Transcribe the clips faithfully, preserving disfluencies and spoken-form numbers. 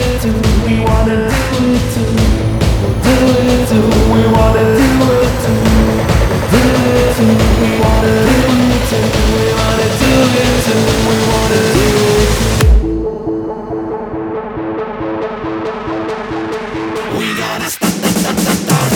it too. We wanna do it too. Do it too. We wanna do it too. Do it too. We wanna do it too. We wanna do it too. We wanna do it too. We gotta stop, stop, stop, stop, stop.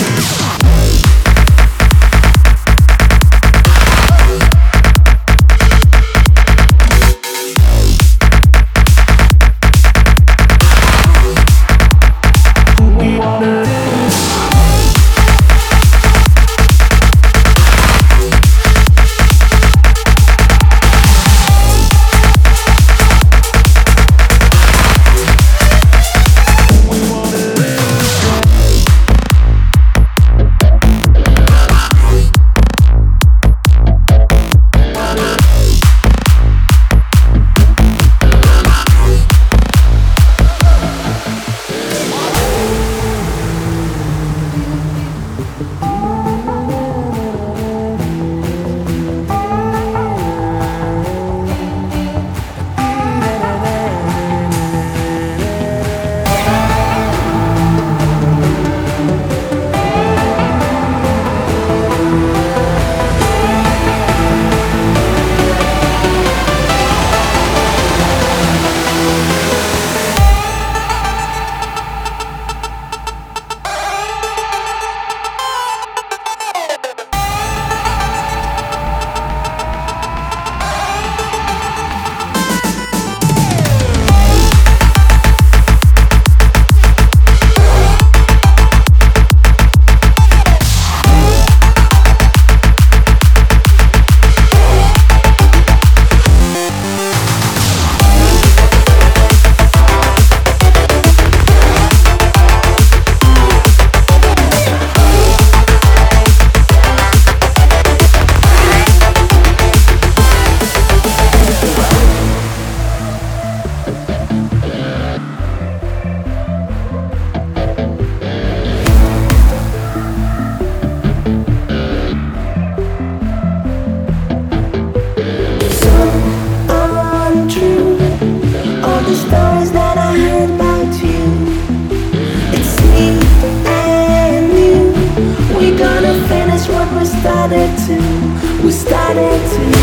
Started to, we started to